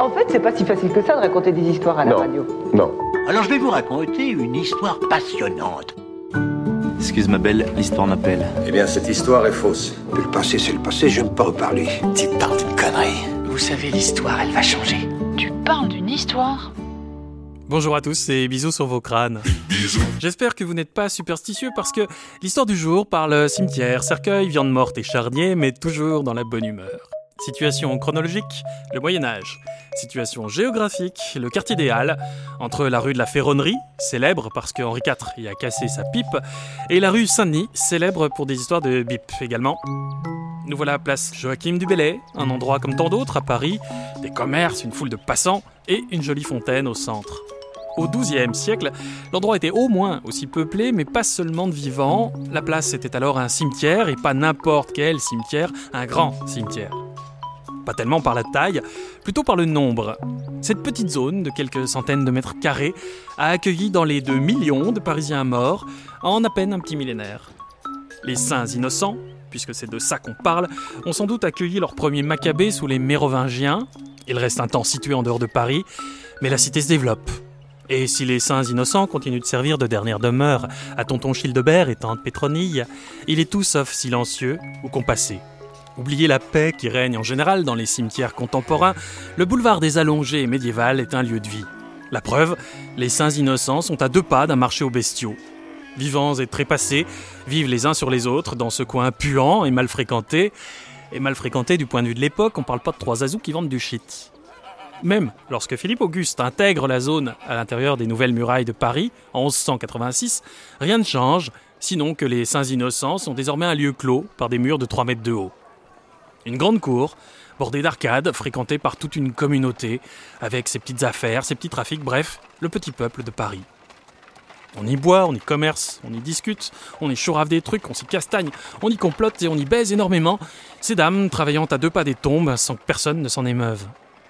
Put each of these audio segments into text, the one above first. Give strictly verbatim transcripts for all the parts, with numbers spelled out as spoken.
En fait, c'est pas si facile que ça de raconter des histoires à la non. radio. Non. Alors je vais vous raconter une histoire passionnante. Excuse ma belle, l'histoire m'appelle. Eh bien, cette histoire est fausse. Le passé, c'est le passé, je ne peux pas reparler. Tu parles d'une connerie. Vous savez, l'histoire, elle va changer. Tu parles d'une histoire ? Bonjour à tous et bisous sur vos crânes. J'espère que vous n'êtes pas superstitieux parce que l'histoire du jour parle cimetière, cercueil, viande morte et charnier, mais toujours dans la bonne humeur. Situation chronologique, le Moyen-Âge. Situation géographique, le quartier des Halles, entre la rue de la Ferronnerie, célèbre parce que Henri quatre y a cassé sa pipe, et la rue Saint-Denis, célèbre pour des histoires de bip également. Nous voilà à place Joachim du Bellay, un endroit comme tant d'autres à Paris, des commerces, une foule de passants et une jolie fontaine au centre. Au douzième siècle, l'endroit était au moins aussi peuplé, mais pas seulement de vivants. La place était alors un cimetière, et pas n'importe quel cimetière, un grand cimetière. Pas tellement par la taille, plutôt par le nombre. Cette petite zone de quelques centaines de mètres carrés a accueilli dans les deux millions de Parisiens morts en à peine un petit millénaire. Les saints innocents, puisque c'est de ça qu'on parle, ont sans doute accueilli leur premier Maccabée sous les Mérovingiens. Il reste un temps situé en dehors de Paris, mais la cité se développe. Et si les saints innocents continuent de servir de dernière demeure à tonton Childebert et tante Pétronille, il est tout sauf silencieux ou compassé. Oubliez la paix qui règne en général dans les cimetières contemporains, le boulevard des Allongés médiéval est un lieu de vie. La preuve, les saints innocents sont à deux pas d'un marché aux bestiaux. Vivants et trépassés, vivent les uns sur les autres dans ce coin puant et mal fréquenté. Et mal fréquenté du point de vue de l'époque, on parle pas de trois azous qui vendent du shit. Même lorsque Philippe Auguste intègre la zone à l'intérieur des nouvelles murailles de Paris, en onze cent quatre-vingt-six, rien ne change, sinon que les saints innocents sont désormais un lieu clos par des murs de trois mètres de haut. Une grande cour, bordée d'arcades, fréquentée par toute une communauté, avec ses petites affaires, ses petits trafics, bref, le petit peuple de Paris. On y boit, on y commerce, on y discute, on y chourave des trucs, on s'y castagne, on y complote et on y baise énormément, ces dames travaillant à deux pas des tombes sans que personne ne s'en émeuve.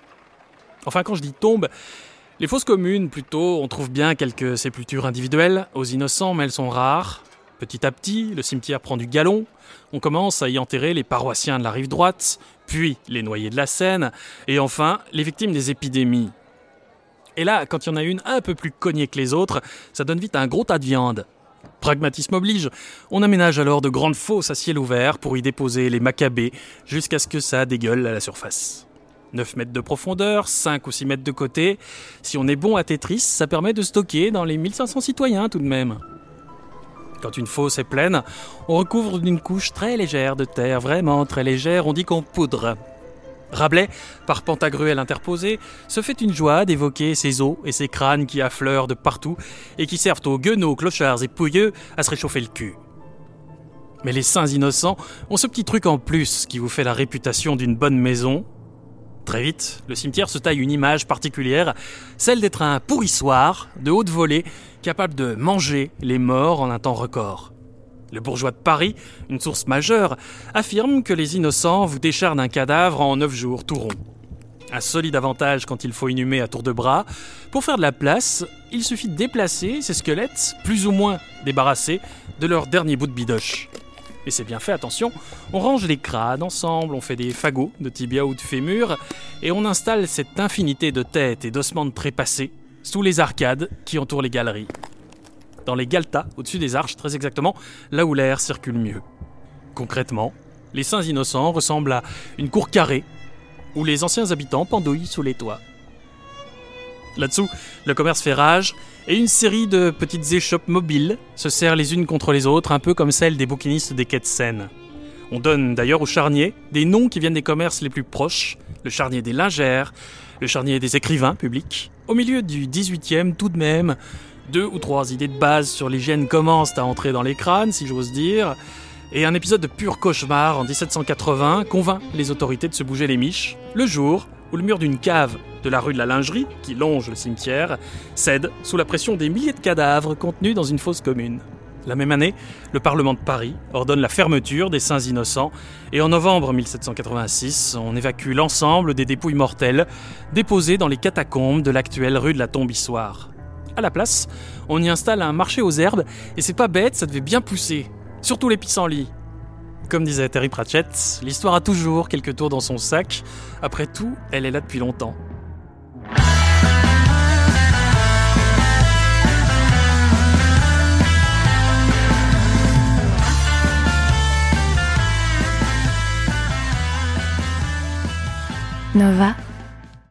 Enfin, quand je dis tombe, les fosses communes, plutôt, on trouve bien quelques sépultures individuelles aux innocents, mais elles sont rares. Petit à petit, le cimetière prend du galon, on commence à y enterrer les paroissiens de la rive droite, puis les noyés de la Seine, et enfin, les victimes des épidémies. Et là, quand il y en a une un peu plus cognée que les autres, ça donne vite un gros tas de viande. Pragmatisme oblige, on aménage alors de grandes fosses à ciel ouvert pour y déposer les Maccabées, jusqu'à ce que ça dégueule à la surface. neuf mètres de profondeur, cinq ou six mètres de côté. Si on est bon à Tetris, ça permet de stocker dans les mille cinq cents citoyens tout de même. Quand une fosse est pleine, on recouvre d'une couche très légère de terre, vraiment très légère, on dit qu'on poudre. Rabelais, par Pantagruel interposé, se fait une joie d'évoquer ces os et ces crânes qui affleurent de partout et qui servent aux guenauds, clochards et pouilleux à se réchauffer le cul. Mais les saints innocents ont ce petit truc en plus qui vous fait la réputation d'une bonne maison. Très vite, le cimetière se taille une image particulière, celle d'être un pourrissoir de haute volée capable de manger les morts en un temps record. Le bourgeois de Paris, une source majeure, affirme que les innocents vous décharnent un cadavre en neuf jours tout rond. Un solide avantage quand il faut inhumer à tour de bras. Pour faire de la place, il suffit de déplacer ces squelettes, plus ou moins débarrassés de leur dernier bout de bidoche. Et c'est bien fait, attention, on range les crânes ensemble, on fait des fagots de tibia ou de fémur, et on installe cette infinité de têtes et d'ossements trépassés sous les arcades qui entourent les galeries. Dans les galetas, au-dessus des arches, très exactement, là où l'air circule mieux. Concrètement, les saints innocents ressemblent à une cour carrée, où les anciens habitants pendouillent sous les toits. Là-dessous, le commerce fait rage, et une série de petites échoppes mobiles se serrent les unes contre les autres, un peu comme celles des bouquinistes des quais de Seine. On donne d'ailleurs aux charniers des noms qui viennent des commerces les plus proches, le charnier des lingères, le charnier des écrivains publics. Au milieu du dix-huitième, tout de même, deux ou trois idées de base sur l'hygiène commencent à entrer dans les crânes, si j'ose dire, et un épisode de pur cauchemar en dix-sept cent quatre-vingts convainc les autorités de se bouger les miches, le jour où le mur d'une cave de la rue de la Lingerie, qui longe le cimetière, cède sous la pression des milliers de cadavres contenus dans une fosse commune. La même année, le Parlement de Paris ordonne la fermeture des saints innocents et en novembre mille sept cent quatre-vingt-six, on évacue l'ensemble des dépouilles mortelles déposées dans les catacombes de l'actuelle rue de la Tombissoire. À la place, on y installe un marché aux herbes et c'est pas bête, ça devait bien pousser, surtout les pissenlits. Comme disait Terry Pratchett, l'histoire a toujours quelques tours dans son sac. Après tout, elle est là depuis longtemps. Nova